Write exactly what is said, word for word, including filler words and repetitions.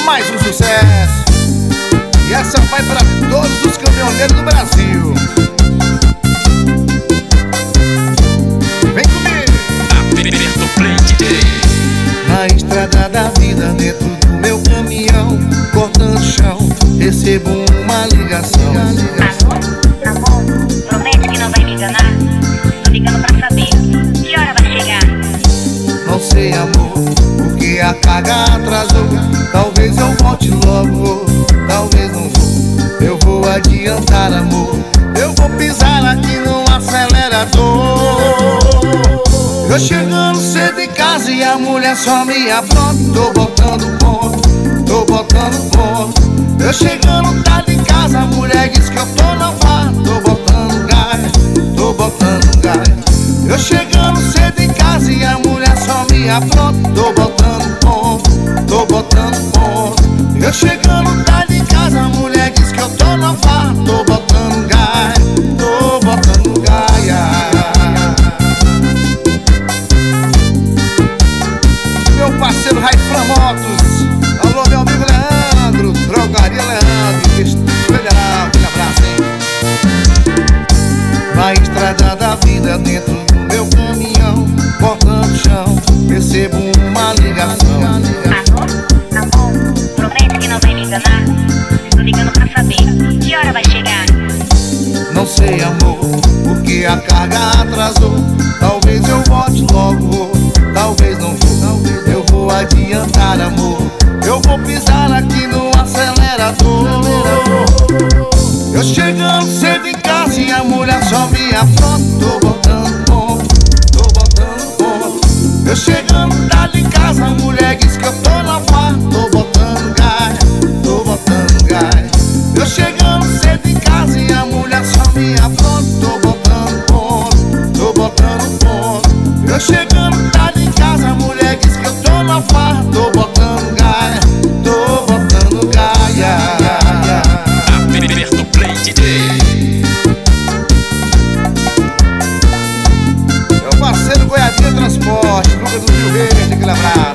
mais um sucesso. E essa vai para todos os caminhoneiros do Brasil. Vem comigo. Aperta o play, D J. Na estrada da vida, dentro do meu caminhão, cortando chão, recebo uma ligação. Alô? Amor, promete que não vai me enganar. Tô ligando pra saber que hora vai chegar. Não sei, amor, porque a carga atrasou. Talvez eu volte logo, talvez não vou. Eu vou adiantar, amor. Eu vou pisar aqui no acelerador. Eu chegando cedo em casa e a mulher só me apronta. Tô botando ponto, tô botando ponto. Eu chegando tarde em casa, a mulher diz que eu tô na farra. Tô botando gás, tô botando gás. Eu chegando cedo em casa e a mulher só me apronta. Tô botando ponto, tô botando ponto. Eu chegando tarde em casa, a mulher diz que eu tô na farra. Tô botando gás, tô botando gás. Meu parceiro Raifran Motos, alô meu amigo Leandro, Drogaria Leandro, Distrito Federal, aquele abraço, hein? Na estrada da vida, dentro do meu caminhão, cortando chão, recebo uma ligação. Alô? Amor, promete que não vai me enganar. Tô ligando pra saber que hora vai chegar. Não sei, amor, porque a carga atrasou. Talvez eu volte logo, talvez não vou. Eu vou adiantar, amor. Eu vou pisar aqui no acelerador. Eu chegando cedo em casa e a mulher só me afronta. Tô botando ponto, tô botando ponto. Eu chegando tarde em casa, a mulher diz que eu tô na farra. Tô botando gás, tô botando gás. Eu chegando cedo em casa e a mulher só me afronta. Tô botando ponto, tô botando ponto. Eu chegando tarde em casa, a mulher diz que eu tô na farra. Tô botando gás, tô botando gás. Aperta o play, D J. Meu parceiro Goiadinha Transporte, Lucas do Rio Verde, aquele abraço.